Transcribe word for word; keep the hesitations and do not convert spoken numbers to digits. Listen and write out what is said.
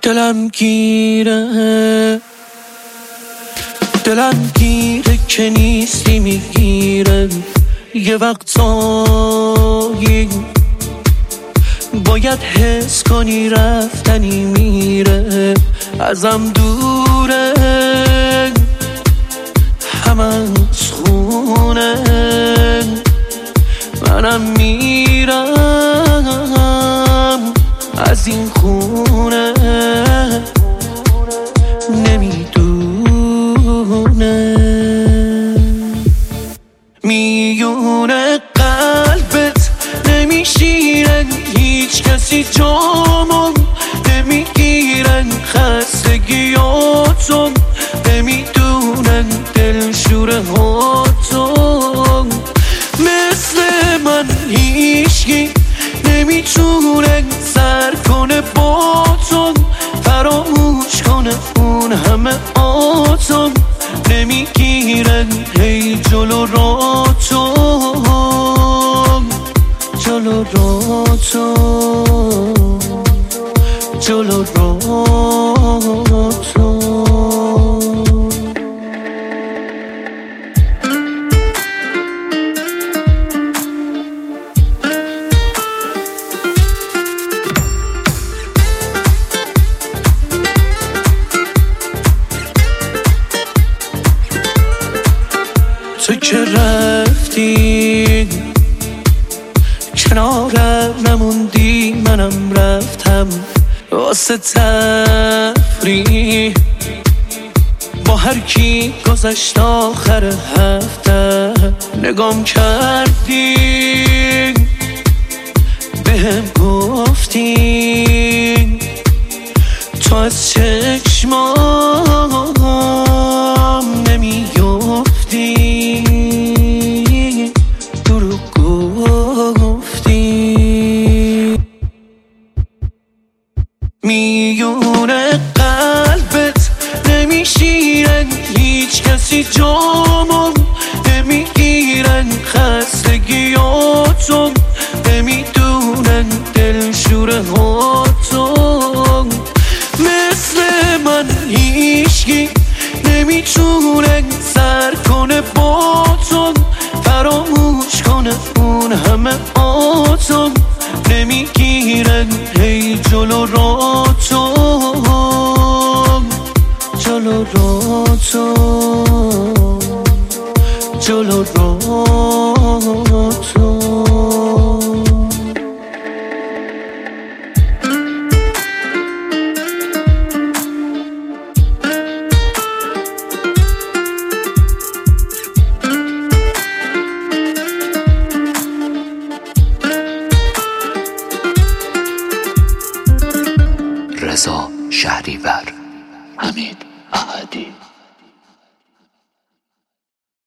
دلم گیره دلم گیره که نیستی میگیره یه وقتایی باید حس کنی رفتنی میره ازم دوره همه از خونه منم میرم از این خونه نمیدونه میونه قلبت نمیشیرن هیچ کسی جامون نمیگیرن خستگیاتون نمیدونن دلشوره هاتون مثل من هیچکی نمیتونه سر کنه باتون فراموش کنه اون همه آتون نمیگیرن هی جلو راتون جلو راتون جلو راتون تو که رفتی کنارم نموندی منم رفتم واسه تفریح با هر کی گذشت آخر هفته نگام کردی بهم گفتی تو از چشمام نمیافتی دروغ گفتی میونه قلبت نمیشیرن هیچ کسی جامون نمیگیرن خستگیاتون نمیدونن دلشوره هاتون مثل من هیچکی نمیتونه سر کنه باتون فراموش کنه اون همه آتون نمیگیرن هی جلو راتون جلو راتون جلو راتون رضا شهریور، حمید احدی.